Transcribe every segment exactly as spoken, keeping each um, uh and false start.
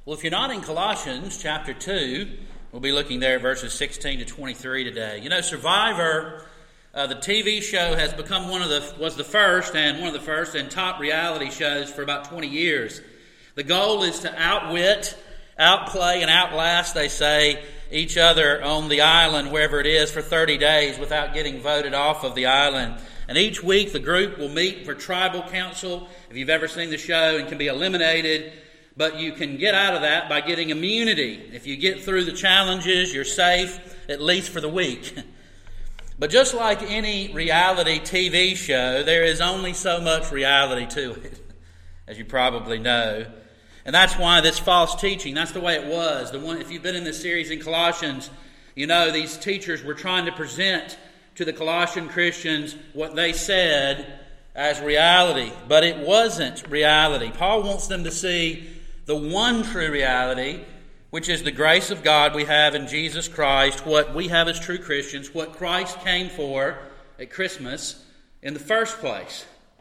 Well, if you're not in Colossians chapter two, we'll be looking there at verses sixteen to twenty-three today. You know, Survivor, uh, the T V show, has become one of the was the first and one of the first and top reality shows for about twenty years. The goal is to outwit, outplay, and outlast, they say, each other on the island, wherever it is, for thirty days without getting voted off of the island. And each week the group will meet for tribal council, if you've ever seen the show, and can be eliminated. But you can get out of that by getting immunity. If you get through the challenges, you're safe, at least for the week. But just like any reality T V show, there is only so much reality to it, as you probably know. And that's why this false teaching, that's the way it was. The one, if you've been in this series in Colossians, you know these teachers were trying to present to the Colossian Christians what they said as reality. But it wasn't reality. Paul wants them to see the one true reality, which is the grace of God we have in Jesus Christ, what we have as true Christians, what Christ came for at Christmas in the first place.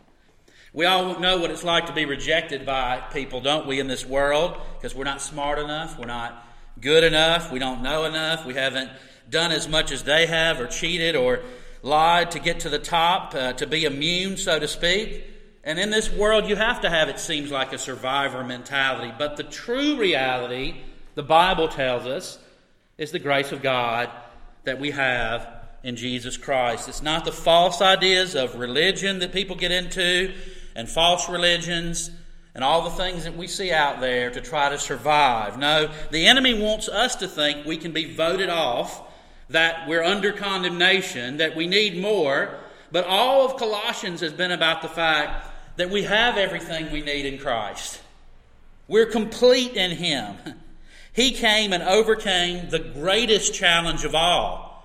We all know what it's like to be rejected by people, don't we, in this world? Because we're not smart enough, we're not good enough, we don't know enough, we haven't done as much as they have, or cheated or lied to get to the top, uh, to be immune, so to speak. And in this world, you have to have, it seems like, a survivor mentality. But the true reality, the Bible tells us, is the grace of God that we have in Jesus Christ. It's not the false ideas of religion that people get into, and false religions, and all the things that we see out there to try to survive. No, the enemy wants us to think we can be voted off, that we're under condemnation, that we need more. But all of Colossians has been about the fact that we have everything we need in Christ. We're complete in Him. He came and overcame the greatest challenge of all,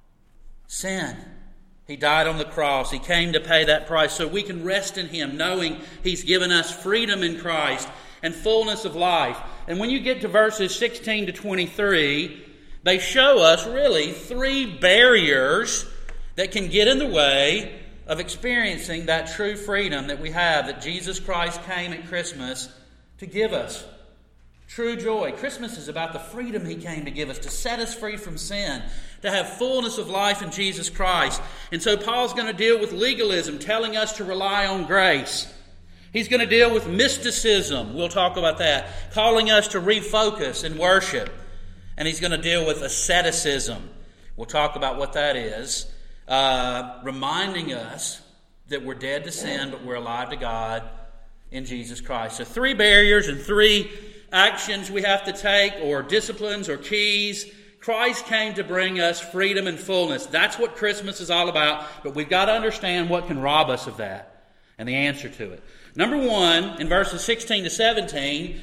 sin. He died on the cross. He came to pay that price so we can rest in Him, knowing He's given us freedom in Christ and fullness of life. And when you get to verses sixteen to twenty-three, they show us really three barriers that can get in the way of experiencing that true freedom that we have, that Jesus Christ came at Christmas to give us. True joy. Christmas is about the freedom He came to give us, to set us free from sin, to have fullness of life in Jesus Christ. And so Paul's going to deal with legalism, telling us to rely on grace. He's going to deal with mysticism. We'll talk about that. Calling us to refocus and worship. And he's going to deal with asceticism. We'll talk about what that is. Uh, reminding us that we're dead to sin, but we're alive to God in Jesus Christ. So three barriers and three actions we have to take, or disciplines or keys. Christ came to bring us freedom and fullness. That's what Christmas is all about. But we've got to understand what can rob us of that and the answer to it. Number one, in verses sixteen to seventeen,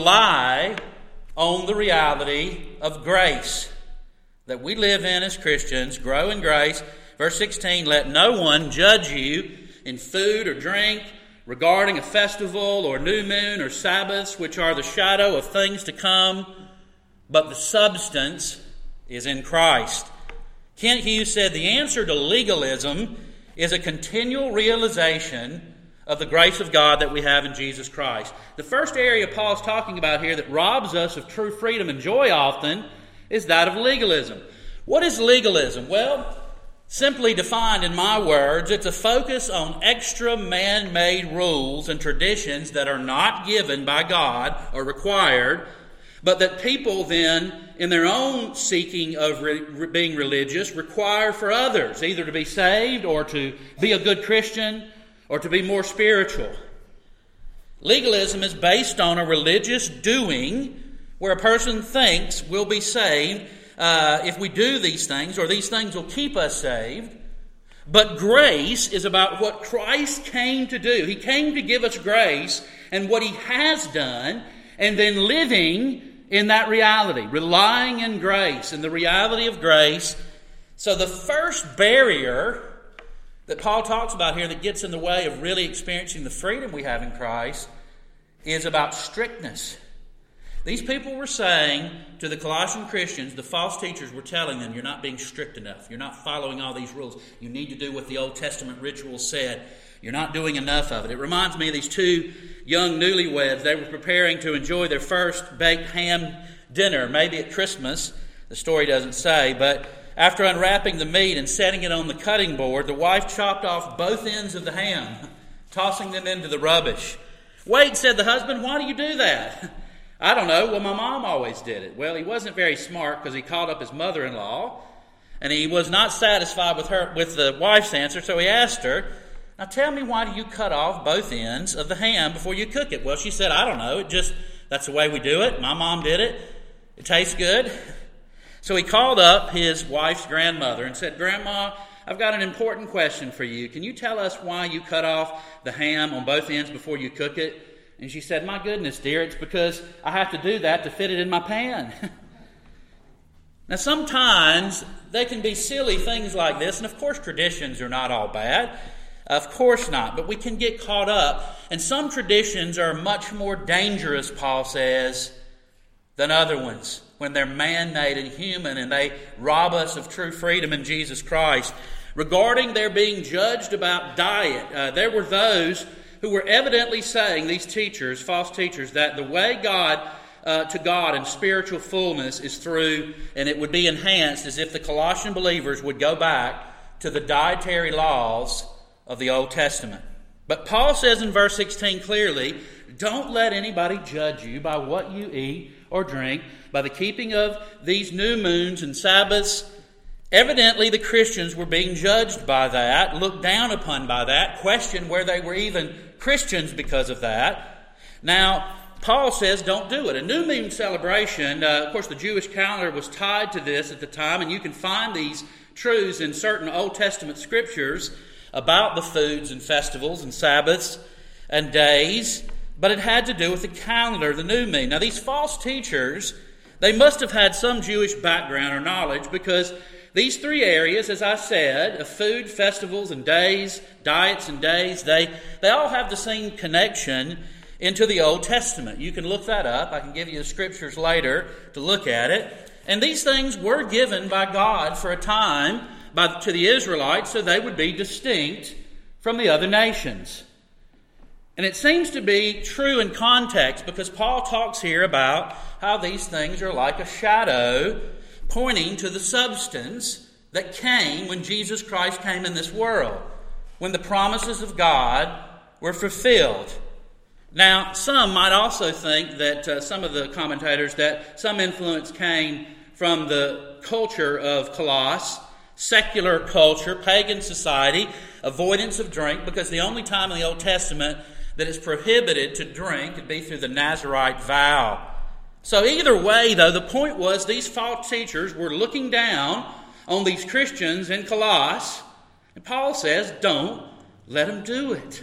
rely on the reality of grace that we live in as Christians. Grow in grace. Verse sixteen, let no one judge you in food or drink, regarding a festival or new moon or Sabbaths, which are the shadow of things to come, but the substance is in Christ. Kent Hughes said the answer to legalism is a continual realization of the grace of God that we have in Jesus Christ. The first area Paul's talking about here that robs us of true freedom and joy often is that of legalism. What is legalism? Well, simply defined in my words, it's a focus on extra man-made rules and traditions that are not given by God or required, but that people then, in their own seeking of re- being religious, require for others, either to be saved or to be a good Christian or to be more spiritual. Legalism is based on a religious doing where a person thinks we'll be saved uh, if we do these things, or these things will keep us saved. But grace is about what Christ came to do. He came to give us grace and what He has done, and then living in that reality, relying in grace and the reality of grace. So the first barrier that Paul talks about here that gets in the way of really experiencing the freedom we have in Christ is about strictness. These people were saying to the Colossian Christians, the false teachers were telling them, you're not being strict enough. You're not following all these rules. You need to do what the Old Testament rituals said. you're not doing enough of it. It reminds me of these two young newlyweds. They were preparing to enjoy their first baked ham dinner, maybe at Christmas. The story doesn't say, but after unwrapping the meat and setting it on the cutting board, the wife chopped off both ends of the ham, tossing them into the rubbish. "Wait," said the husband, "why do you do that?" "I don't know. Well, my mom always did it." Well, he wasn't very smart because he called up his mother-in-law, and he was not satisfied with her with the wife's answer, so he asked her, "Now tell me, why do you cut off both ends of the ham before you cook it?" Well, she said, "I don't know. It just, that's the way we do it. My mom did it. It tastes good." So he called up his wife's grandmother and said, "Grandma, I've got an important question for you. Can you tell us why you cut off the ham on both ends before you cook it?" And she said, "My goodness, dear, it's because I have to do that to fit it in my pan." Now, sometimes they can be silly things like this, and of course traditions are not all bad. Of course not, but we can get caught up. And some traditions are much more dangerous, Paul says, than other ones, when they're man-made and human and they rob us of true freedom in Jesus Christ. Regarding their being judged about diet, uh, there were those who were evidently saying, these teachers, false teachers, that the way God uh, to God and spiritual fullness is through, and it would be enhanced as if the Colossian believers would go back to the dietary laws of the Old Testament. But Paul says in verse sixteen clearly, don't let anybody judge you by what you eat or drink, by the keeping of these new moons and Sabbaths. Evidently, the Christians were being judged by that, looked down upon by that, questioned where they were even Christians because of that. Now, Paul says don't do it. A new moon celebration, uh, of course, the Jewish calendar was tied to this at the time, and you can find these truths in certain Old Testament scriptures about the foods and festivals and Sabbaths and days, but it had to do with the calendar, the new moon. Now, these false teachers, they must have had some Jewish background or knowledge, because these three areas, as I said, of food, festivals, and days, diets and days, they, they all have the same connection into the Old Testament. You can look that up. I can give you the scriptures later to look at it. And these things were given by God for a time by, to the Israelites so they would be distinct from the other nations. And it seems to be true in context, because Paul talks here about how these things are like a shadow pointing to the substance that came when Jesus Christ came in this world, when the promises of God were fulfilled. Now, some might also think that, uh, some of the commentators, that some influence came from the culture of Colossus, secular culture, pagan society, avoidance of drink, because the only time in the Old Testament that it's prohibited to drink would be through the Nazirite vow. So either way, though, the point was these false teachers were looking down on these Christians in Colossus, and Paul says, don't let them do it.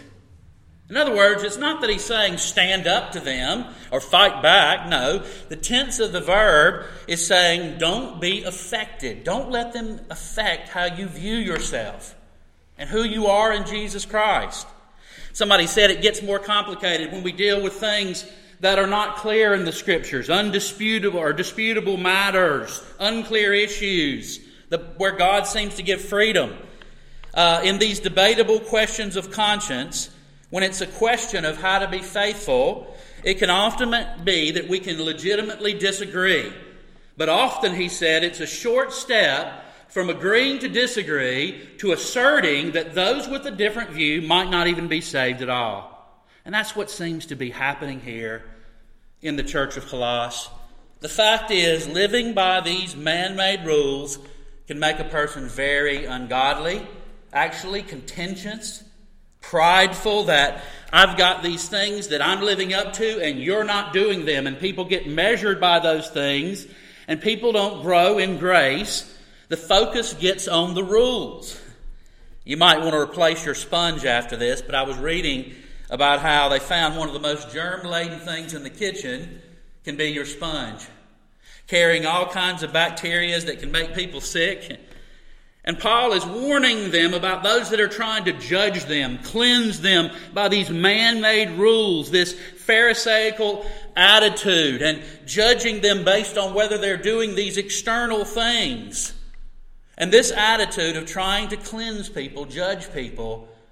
In other words, it's not that he's saying stand up to them or fight back. No, the tense of the verb is saying don't be affected. Don't let them affect how you view yourself and who you are in Jesus Christ. Somebody said it gets more complicated when we deal with things that are not clear in the Scriptures, undisputable or disputable matters, unclear issues, the, where God seems to give freedom. Uh, in these debatable questions of conscience, when it's a question of how to be faithful, it can often be that we can legitimately disagree. But often, he said, it's a short step from agreeing to disagree to asserting that those with a different view might not even be saved at all. And that's what seems to be happening here in the church of Colossus. The fact is, living by these man-made rules can make a person very ungodly, actually contentious, prideful, that I've got these things that I'm living up to and you're not doing them. And people get measured by those things, and people don't grow in grace. The focus gets on the rules. You might want to replace your sponge after this, but I was reading about how they found one of the most germ-laden things in the kitchen can be your sponge, carrying all kinds of bacteria that can make people sick. And Paul is warning them about those that are trying to judge them, cleanse them by these man-made rules, this Pharisaical attitude, and judging them based on whether they're doing these external things. And this attitude of trying to cleanse people, judge people,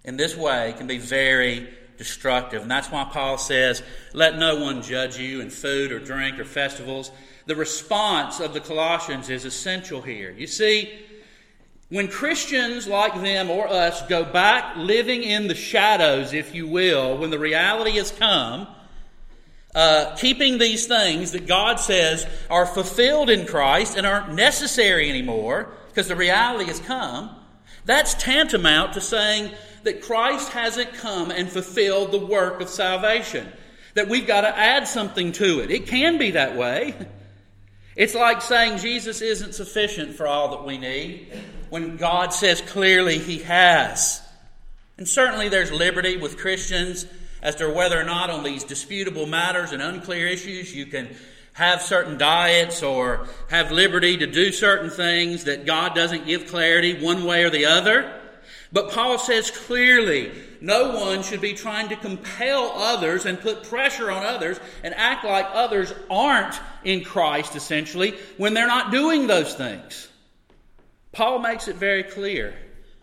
in this way can be very destructive. And that's why Paul says, let no one judge you in food or drink or festivals. The response of the Colossians is essential here. You see, when Christians like them or us go back living in the shadows, if you will, when the reality has come, uh, keeping these things that God says are fulfilled in Christ and aren't necessary anymore because the reality has come, that's tantamount to saying that Christ hasn't come and fulfilled the work of salvation, that we've got to add something to it. It can be that way. It's like saying Jesus isn't sufficient for all that we need, when God says clearly He has. And certainly there's liberty with Christians as to whether or not on these disputable matters and unclear issues you can have certain diets or have liberty to do certain things that God doesn't give clarity one way or the other. But Paul says clearly, no one should be trying to compel others and put pressure on others and act like others aren't in Christ, essentially, when they're not doing those things. Paul makes it very clear.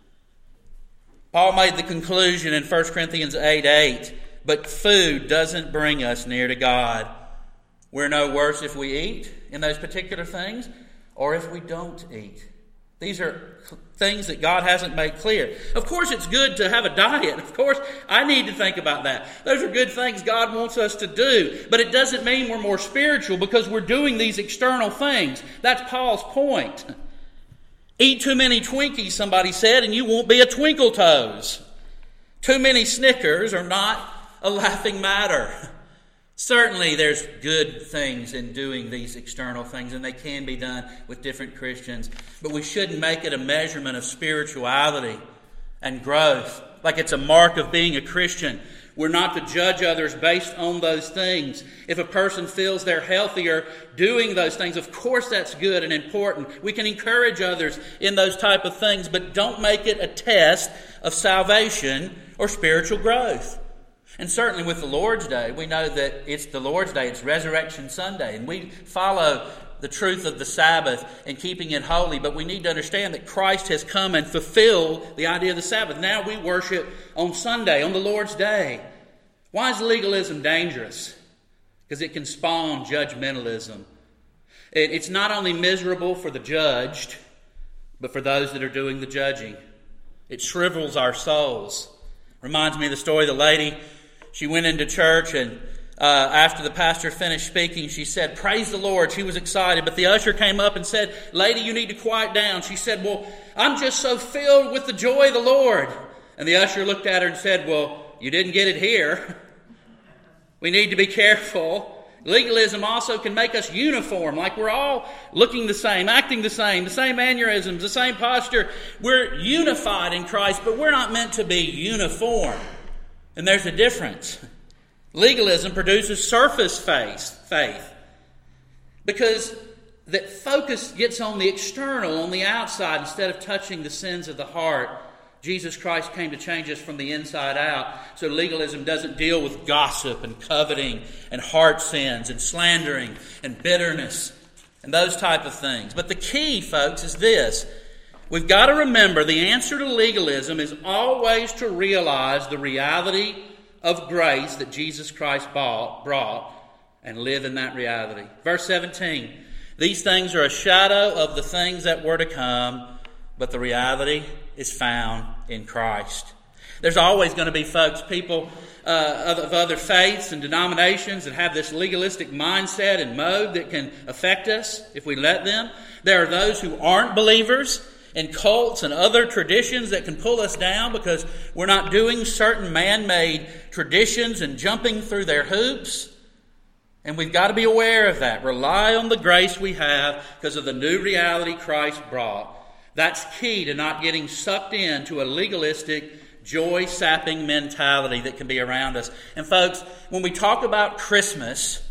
Paul made the conclusion in First Corinthians eight eight, but food doesn't bring us near to God. We're no worse if we eat in those particular things or if we don't eat. These are things that God hasn't made clear. Of course, it's good to have a diet. Of course, I need to think about that. Those are good things God wants us to do. But it doesn't mean we're more spiritual because we're doing these external things. That's Paul's point. Eat too many Twinkies, somebody said, and you won't be a Twinkle Toes. Too many Snickers are not a laughing matter. Certainly there's good things in doing these external things, and they can be done with different Christians. But we shouldn't make it a measurement of spirituality and growth, like it's a mark of being a Christian. We're not to judge others based on those things. If a person feels they're healthier doing those things, of course that's good and important. We can encourage others in those type of things, but don't make it a test of salvation or spiritual growth. And certainly with the Lord's Day, we know that it's the Lord's Day, it's Resurrection Sunday, and we follow the truth of the Sabbath and keeping it holy, but we need to understand that Christ has come and fulfilled the idea of the Sabbath. Now we worship on Sunday, on the Lord's Day. Why is legalism dangerous? Because it can spawn judgmentalism. It's not only miserable for the judged, but for those that are doing the judging. It shrivels our souls. Reminds me of the story of the lady. She went into church, and uh, after the pastor finished speaking, she said, "Praise the Lord." She was excited, but the usher came up and said, "Lady, you need to quiet down." She said, "Well, I'm just so filled with the joy of the Lord." And the usher looked at her and said, "Well, you didn't get it here." We need to be careful. Legalism also can make us uniform, like we're all looking the same, acting the same, the same mannerisms, the same posture. We're unified in Christ, but we're not meant to be uniform. And there's a difference. Legalism produces surface faith because that focus gets on the external, on the outside, instead of touching the sins of the heart. Jesus Christ came to change us from the inside out. So legalism doesn't deal with gossip and coveting and heart sins and slandering and bitterness and those type of things. But the key, folks, is this. We've got to remember the answer to legalism is always to realize the reality of grace that Jesus Christ brought and live in that reality. Verse seventeen, these things are a shadow of the things that were to come, but the reality is found in Christ. There's always going to be, folks, people uh, of other faiths and denominations that have this legalistic mindset and mode that can affect us if we let them. There are those who aren't believers in cults and other traditions that can pull us down because we're not doing certain man-made traditions and jumping through their hoops. And we've got to be aware of that. Rely on the grace we have because of the new reality Christ brought. That's key to not getting sucked into a legalistic, joy-sapping mentality that can be around us. And folks, when we talk about Christmas,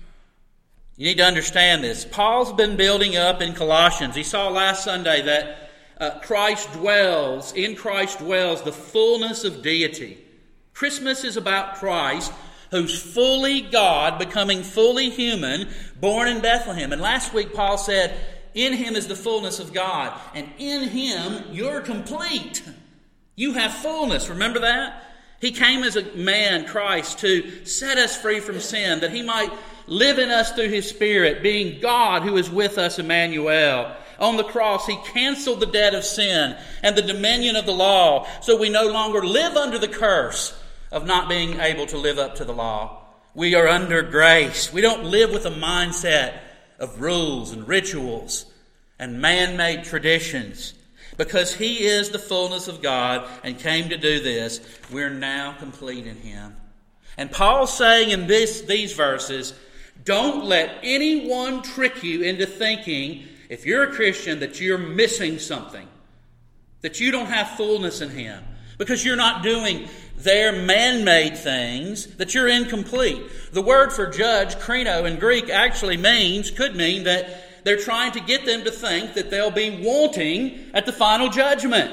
you need to understand this. Paul's been building up in Colossians. He saw last Sunday that uh, Christ dwells, in Christ dwells the fullness of deity. Christmas is about Christ, who's fully God, becoming fully human, born in Bethlehem. And last week Paul said, in Him is the fullness of God, and in Him you're complete. You have fullness. Remember that? He came as a man, Christ, to set us free from sin, that he might live in us through his Spirit, being God who is with us, Emmanuel. On the cross, he canceled the debt of sin and the dominion of the law, so we no longer live under the curse of not being able to live up to the law. We are under grace. We don't live with a mindset of rules and rituals and man-made traditions. Because he is the fullness of God and came to do this, we're now complete in him. And Paul's saying in this, these verses, don't let anyone trick you into thinking, if you're a Christian, that you're missing something, that you don't have fullness in him, because you're not doing their man-made things, that you're incomplete. The word for judge, krino, in Greek actually means, could mean that they're trying to get them to think that they'll be wanting at the final judgment.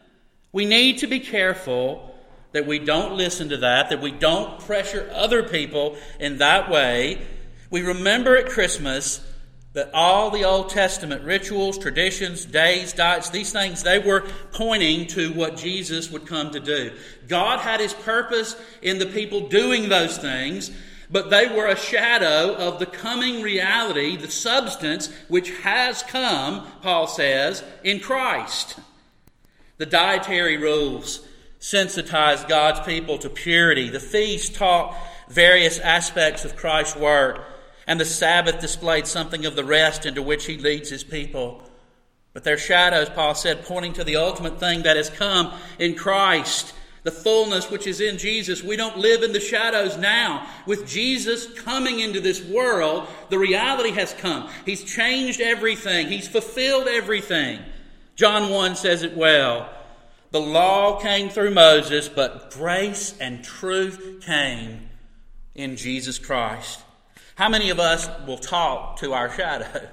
We need to be careful that we don't listen to that, that we don't pressure other people in that way. We remember at Christmas that all the Old Testament rituals, traditions, days, diets, these things, they were pointing to what Jesus would come to do. God had his purpose in the people doing those things, but they were a shadow of the coming reality, the substance which has come, Paul says, in Christ. The dietary rules sensitized God's people to purity. The feast taught various aspects of Christ's work. And the Sabbath displayed something of the rest into which he leads his people. But they're shadows, Paul said, pointing to the ultimate thing that has come in Christ. The fullness which is in Jesus. We don't live in the shadows now. With Jesus coming into this world, the reality has come. He's changed everything. He's fulfilled everything. John one says it well. The law came through Moses, but grace and truth came in Jesus Christ. How many of us will talk to our shadow?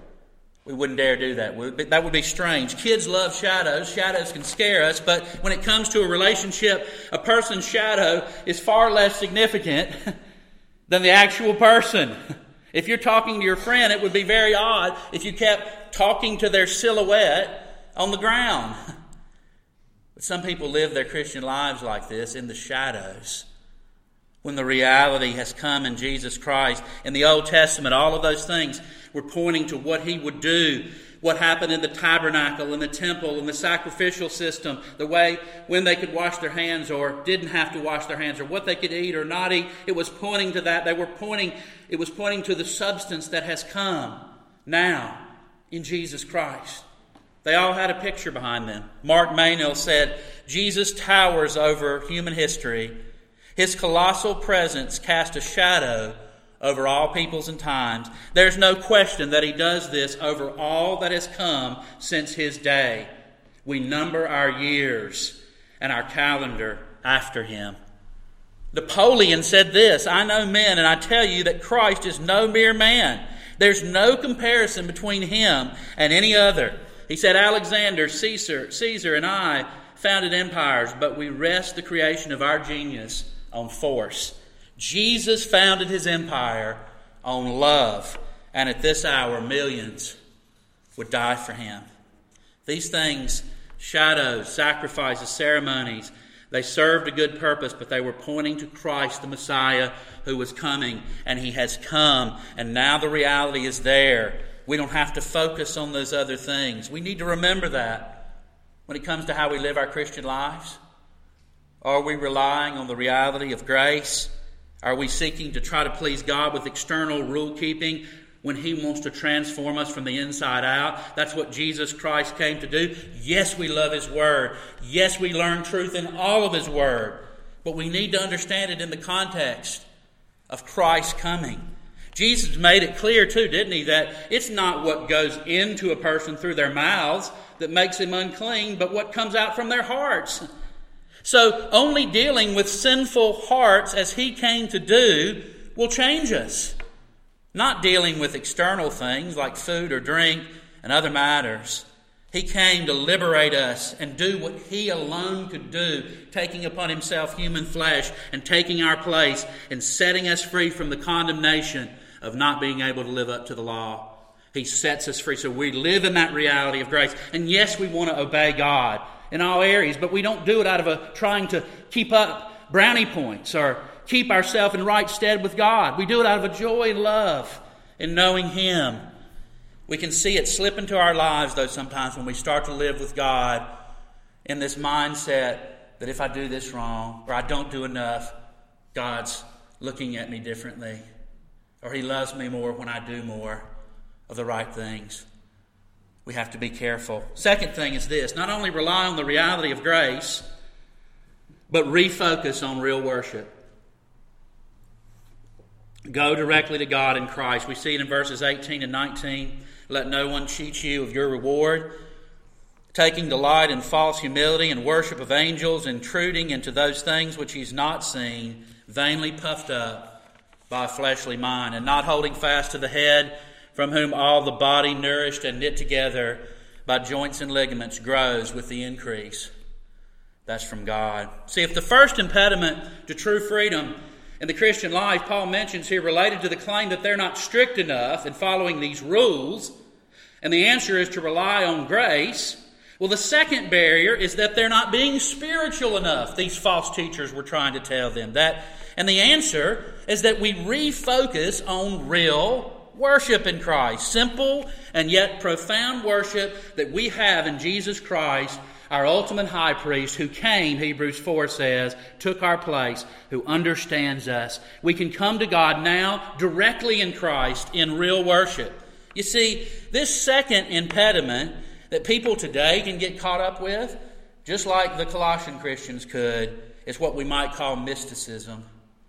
We wouldn't dare do that. That would be strange. Kids love shadows. Shadows can scare us. But when it comes to a relationship, a person's shadow is far less significant than the actual person. If you're talking to your friend, it would be very odd if you kept talking to their silhouette on the ground. But some people live their Christian lives like this, in the shadows. When the reality has come in Jesus Christ. In the Old Testament, all of those things were pointing to what he would do, what happened in the tabernacle, in the temple, in the sacrificial system, the way when they could wash their hands or didn't have to wash their hands, or what they could eat or not eat. It was pointing to that. They were pointing, it was pointing to the substance that has come now in Jesus Christ. They all had a picture behind them. Mark Meynell said, Jesus towers over human history. His colossal presence cast a shadow over all peoples and times. There's no question that he does this over all that has come since his day. We number our years and our calendar after him. Napoleon said this, I know men, and I tell you that Christ is no mere man. There's no comparison between him and any other. He said, Alexander, Caesar, Caesar and I founded empires, but we rest the creation of our genius on force. Jesus founded his empire on love, and at this hour millions would die for him. These things, shadows, sacrifices, ceremonies, they served a good purpose, but they were pointing to Christ, the Messiah, who was coming, and he has come, and now the reality is there. We don't have to focus on those other things. We need to remember that when it comes to how we live our Christian lives. Are we relying on the reality of grace? Are we seeking to try to please God with external rule keeping when he wants to transform us from the inside out? That's what Jesus Christ came to do. Yes, we love his word. Yes, we learn truth in all of his word. But we need to understand it in the context of Christ's coming. Jesus made it clear too, didn't he, that it's not what goes into a person through their mouths that makes them unclean, but what comes out from their hearts. So only dealing with sinful hearts as he came to do will change us. Not dealing with external things like food or drink and other matters. He came to liberate us and do what he alone could do, taking upon himself human flesh and taking our place and setting us free from the condemnation of not being able to live up to the law. He sets us free so we live in that reality of grace. And yes, we want to obey God. in all areas, but we don't do it out of a trying to keep up brownie points or keep ourselves in right stead with God. We do it out of a joy and love in knowing Him. We can see it slip into our lives, though, sometimes when we start to live with God in this mindset that if I do this wrong or I don't do enough, God's looking at me differently, or He loves me more when I do more of the right things. We have to be careful. Second thing is this: not only rely on the reality of grace, but refocus on real worship. Go directly to God in Christ. We see it in verses eighteen and nineteen. Let no one cheat you of your reward. Taking delight in false humility and worship of angels, intruding into those things which He's not seen, vainly puffed up by a fleshly mind, and not holding fast to the head, from whom all the body, nourished and knit together by joints and ligaments, grows with the increase. That's from God. See, if the first impediment to true freedom in the Christian life, Paul mentions here, related to the claim that they're not strict enough in following these rules, and the answer is to rely on grace, well, the second barrier is that they're not being spiritual enough. These false teachers were trying to tell them that. And the answer is that we refocus on real worship in Christ. Simple and yet profound worship that we have in Jesus Christ, our ultimate high priest, who came, Hebrews four says, took our place, who understands us. We can come to God now directly in Christ in real worship. You see, this second impediment that people today can get caught up with, just like the Colossian Christians could, is what we might call mysticism.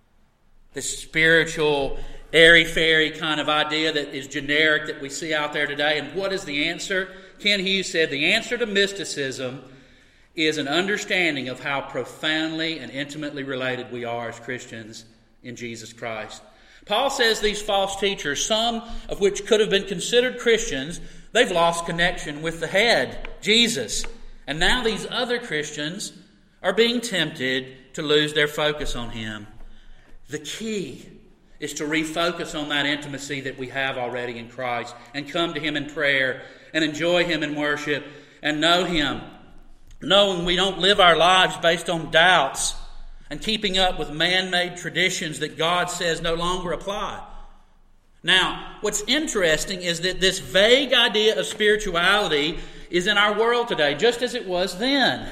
This spiritual, airy-fairy kind of idea that is generic that we see out there today. And what is the answer? Ken Hughes said the answer to mysticism is an understanding of how profoundly and intimately related we are as Christians in Jesus Christ. Paul says these false teachers, some of which could have been considered Christians, they've lost connection with the head, Jesus. And now these other Christians are being tempted to lose their focus on Him. The key is to refocus on that intimacy that we have already in Christ and come to Him in prayer and enjoy Him in worship and know Him, knowing we don't live our lives based on doubts and keeping up with man-made traditions that God says no longer apply. Now, what's interesting is that this vague idea of spirituality is in our world today, just as it was then.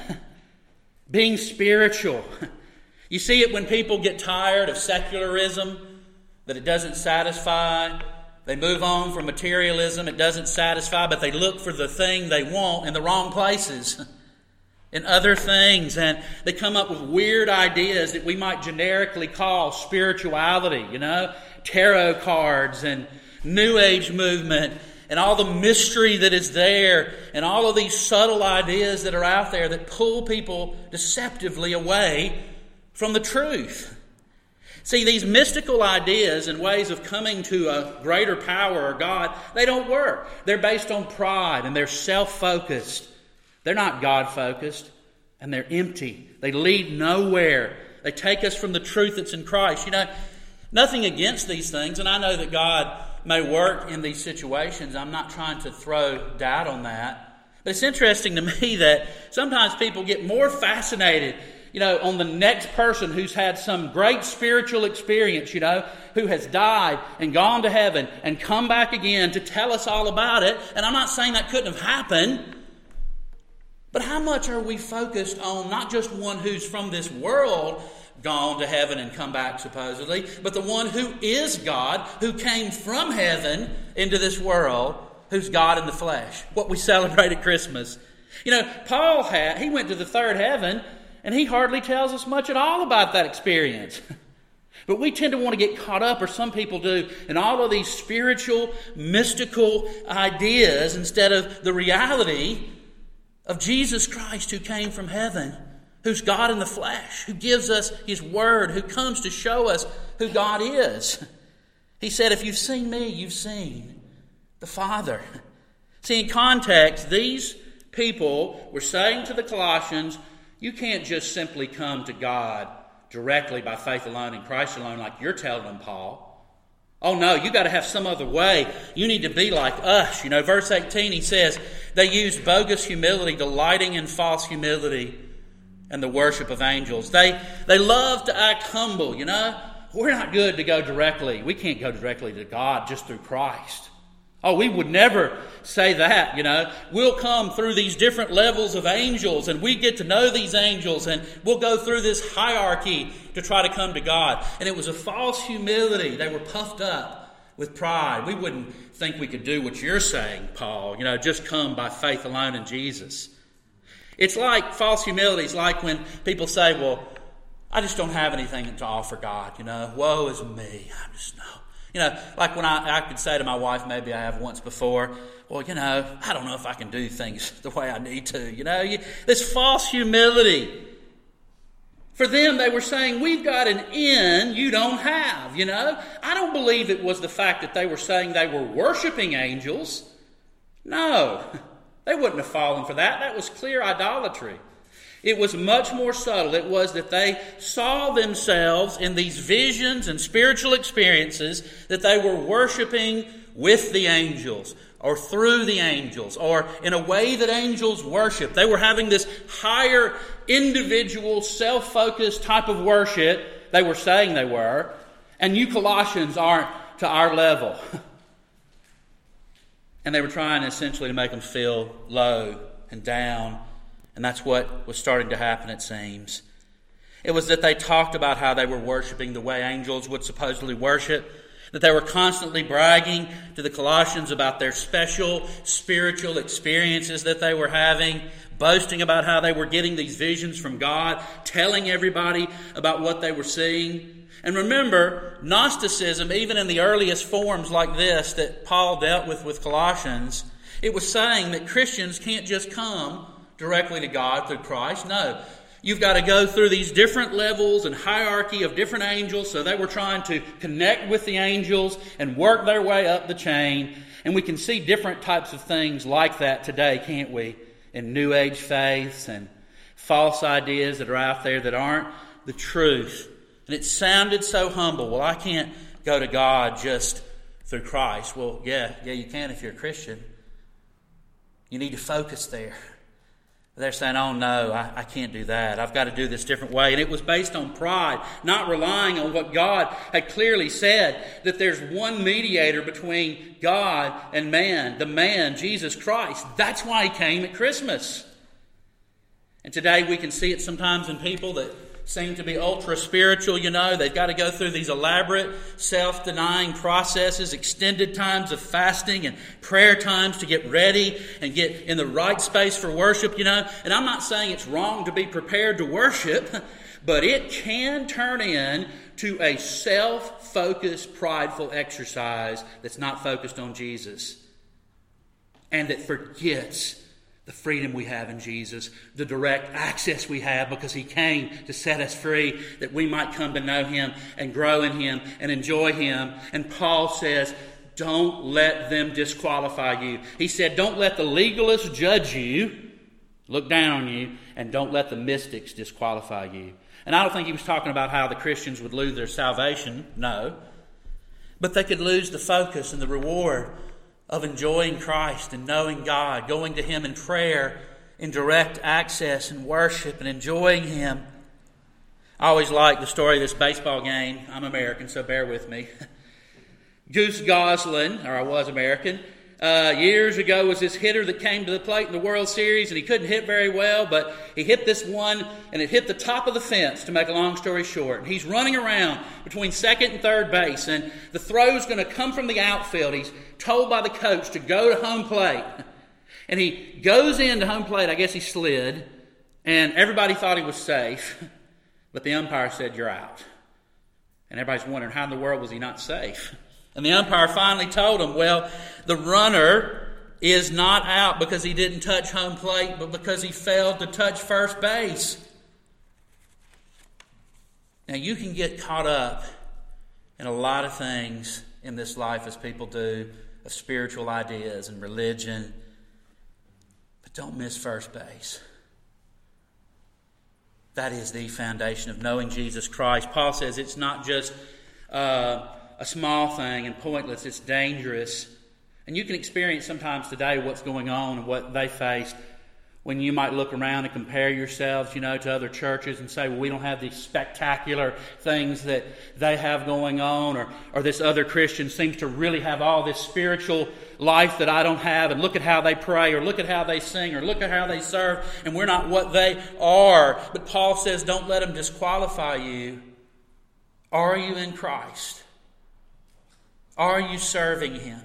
Being spiritual. You see it when people get tired of secularism, that it doesn't satisfy. They move on from materialism, it doesn't satisfy, but they look for the thing they want in the wrong places. In other things, and they come up with weird ideas that we might generically call spirituality, you know, tarot cards and New Age movement and all the mystery that is there and all of these subtle ideas that are out there that pull people deceptively away from the truth. See, these mystical ideas and ways of coming to a greater power or God, they don't work. They're based on pride and they're self-focused. They're not God-focused, and they're empty. They lead nowhere. They take us from the truth that's in Christ. You know, nothing against these things, and I know that God may work in these situations. I'm not trying to throw doubt on that. But it's interesting to me that sometimes people get more fascinated, you know, on the next person who's had some great spiritual experience, you know, who has died and gone to heaven and come back again to tell us all about it. And I'm not saying that couldn't have happened. But how much are we focused on not just one who's from this world, gone to heaven and come back supposedly, but the one who is God, who came from heaven into this world, who's God in the flesh, what we celebrate at Christmas. You know, Paul had, he went to the third heaven, and he hardly tells us much at all about that experience. But we tend to want to get caught up, or some people do, in all of these spiritual, mystical ideas instead of the reality of Jesus Christ, who came from heaven, who's God in the flesh, who gives us His Word, who comes to show us who God is. He said, if you've seen me, you've seen the Father. See, in context, these people were saying to the Colossians, you can't just simply come to God directly by faith alone in Christ alone like you're telling them, Paul. Oh no, you got to have some other way. You need to be like us. You know, verse eighteen, he says, they use bogus humility, delighting in false humility and the worship of angels. They they love to act humble, you know. We're not good to go directly. We can't go directly to God just through Christ. Oh, we would never say that, you know. We'll come through these different levels of angels, and we get to know these angels, and we'll go through this hierarchy to try to come to God. And it was a false humility. They were puffed up with pride. We wouldn't think we could do what you're saying, Paul, you know, just come by faith alone in Jesus. It's like false humility. It's like when people say, well, I just don't have anything to offer God, you know. Woe is me. I just know. You know, like when I, I could say to my wife, maybe I have once before, well, you know, I don't know if I can do things the way I need to, you know. You, this false humility. For them, they were saying, we've got an in you don't have, you know. I don't believe it was the fact that they were saying they were worshiping angels. No, they wouldn't have fallen for that. That was clear idolatry. It was much more subtle. It was that they saw themselves in these visions and spiritual experiences that they were worshiping with the angels or through the angels or in a way that angels worship. They were having this higher individual, self-focused type of worship. They were saying they were. And you Colossians aren't to our level. And they were trying essentially to make them feel low and down. And that's what was starting to happen, it seems. It was that they talked about how they were worshiping the way angels would supposedly worship. That they were constantly bragging to the Colossians about their special spiritual experiences that they were having. Boasting about how they were getting these visions from God. Telling everybody about what they were seeing. And remember, Gnosticism, even in the earliest forms like this that Paul dealt with with Colossians, it was saying that Christians can't just come directly to God through Christ. No, you've got to go through these different levels and hierarchy of different angels. So they were trying to connect with the angels and work their way up the chain. And we can see different types of things like that today, can't we? In New Age faiths and false ideas that are out there that aren't the truth. And it sounded so humble. Well, I can't go to God just through Christ. Well, yeah, yeah, you can if you're a Christian. You need to focus there. They're saying, oh no, I, I can't do that. I've got to do this different way. And it was based on pride, not relying on what God had clearly said, that there's one mediator between God and man, the man, Jesus Christ. That's why He came at Christmas. And today we can see it sometimes in people that seem to be ultra-spiritual, you know. They've got to go through these elaborate self-denying processes, extended times of fasting and prayer times to get ready and get in the right space for worship, you know. And I'm not saying it's wrong to be prepared to worship, but it can turn in to a self-focused, prideful exercise that's not focused on Jesus and that forgets the freedom we have in Jesus, the direct access we have because He came to set us free, that we might come to know Him and grow in Him and enjoy Him. And Paul says, don't let them disqualify you. He said, don't let the legalists judge you, look down on you, and don't let the mystics disqualify you. And I don't think he was talking about how the Christians would lose their salvation, no. But they could lose the focus and the reward of enjoying Christ and knowing God, going to Him in prayer, in direct access and worship and enjoying Him. I always like the story of this baseball game. I'm American, so bear with me. Goose Goslin, or I was American, uh, years ago was this hitter that came to the plate in the World Series, and he couldn't hit very well, but he hit this one, and it hit the top of the fence, to make a long story short. And he's running around between second and third base, and the throw's going to come from the outfield. He's told by the coach to go to home plate. And he goes into home plate. I guess he slid, and everybody thought he was safe, but the umpire said, you're out. And everybody's wondering, how in the world was he not safe? And the umpire finally told him, well, the runner is not out because he didn't touch home plate, but because he failed to touch first base. Now, you can get caught up in a lot of things in this life, as people do, of spiritual ideas and religion, but don't miss first base. That is the foundation of knowing Jesus Christ. Paul says it's not just uh, a small thing and pointless. It's dangerous. And you can experience sometimes today what's going on and what they face when you might look around and compare yourselves, you know, to other churches and say, well, we don't have these spectacular things that they have going on, or, or this other Christian seems to really have all this spiritual life that I don't have, and look at how they pray, or look at how they sing, or look at how they serve, and we're not what they are. But Paul says, don't let them disqualify you. Are you in Christ? Are you serving Him?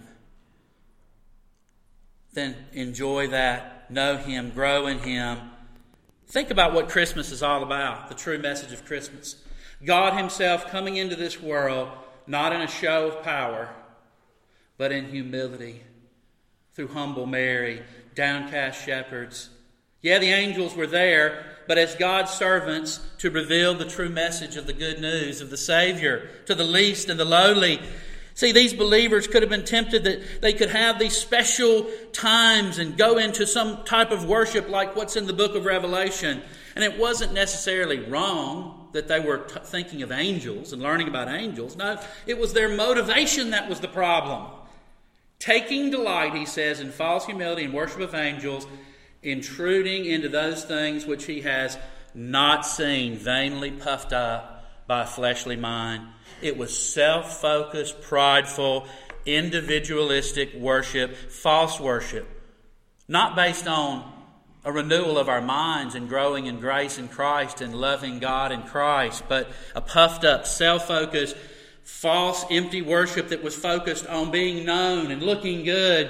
Then enjoy that, know Him, grow in Him. Think about what Christmas is all about, the true message of Christmas. God Himself coming into this world, not in a show of power, but in humility, through humble Mary, downcast shepherds. Yeah, the angels were there, but as God's servants to reveal the true message of the good news of the Savior to the least and the lowly. See, these believers could have been tempted that they could have these special times and go into some type of worship like what's in the book of Revelation. And it wasn't necessarily wrong that they were t- thinking of angels and learning about angels. No, it was their motivation that was the problem. Taking delight, he says, in false humility and worship of angels, intruding into those things which he has not seen, vainly puffed up by a fleshly mind. It was self-focused, prideful, individualistic worship, false worship, not based on a renewal of our minds and growing in grace in Christ and loving God in Christ, but a puffed up, self-focused, false, empty worship that was focused on being known and looking good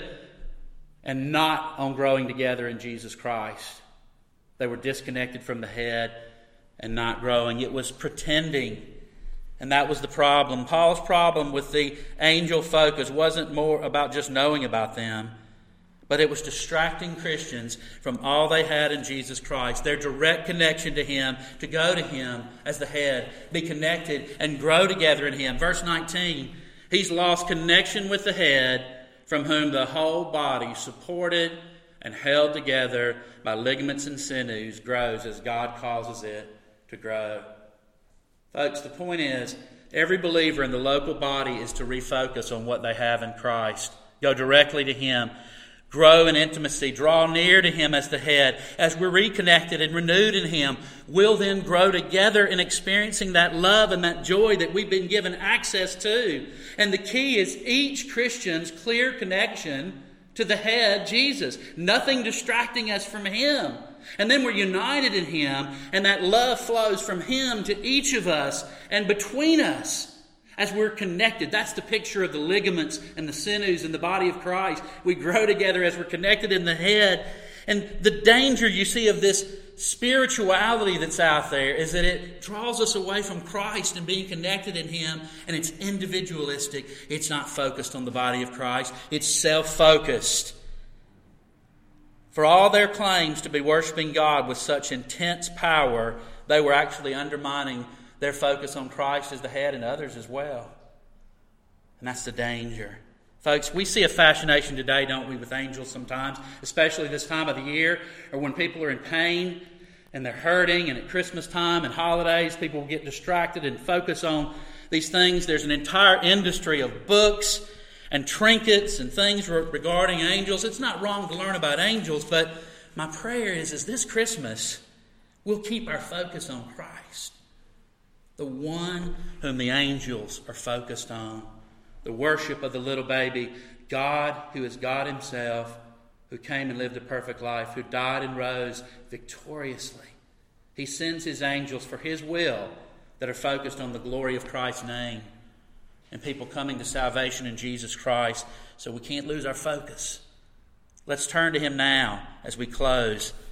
and not on growing together in Jesus Christ. They were disconnected from the head and not growing. It was pretending. And that was the problem. Paul's problem with the angel focus wasn't more about just knowing about them, but it was distracting Christians from all they had in Jesus Christ, their direct connection to Him, to go to Him as the head, be connected and grow together in Him. Verse nineteen, he's lost connection with the head, from whom the whole body, supported and held together by ligaments and sinews, grows as God causes it to grow. Folks, the point is, every believer in the local body is to refocus on what they have in Christ. Go directly to Him. Grow in intimacy. Draw near to Him as the head. As we're reconnected and renewed in Him, we'll then grow together in experiencing that love and that joy that we've been given access to. And the key is each Christian's clear connection to the head, Jesus. Nothing distracting us from Him. And then we're united in Him, and that love flows from Him to each of us and between us as we're connected. That's the picture of the ligaments and the sinews in the body of Christ. We grow together as we're connected in the head. And the danger you see of this spirituality that's out there is that it draws us away from Christ and being connected in Him, and it's individualistic. It's not focused on the body of Christ. It's self-focused. For all their claims to be worshiping God with such intense power, they were actually undermining their focus on Christ as the head and others as well. And that's the danger. Folks, we see a fascination today, don't we, with angels sometimes, especially this time of the year, or when people are in pain and they're hurting, and at Christmas time and holidays, people will get distracted and focus on these things. There's an entire industry of books and trinkets and things regarding angels. It's not wrong to learn about angels, but my prayer is, is this Christmas, we'll keep our focus on Christ, the one whom the angels are focused on, the worship of the little baby, God who is God Himself, who came and lived a perfect life, who died and rose victoriously. He sends His angels for His will that are focused on the glory of Christ's name and people coming to salvation in Jesus Christ. So we can't lose our focus. Let's turn to Him now as we close.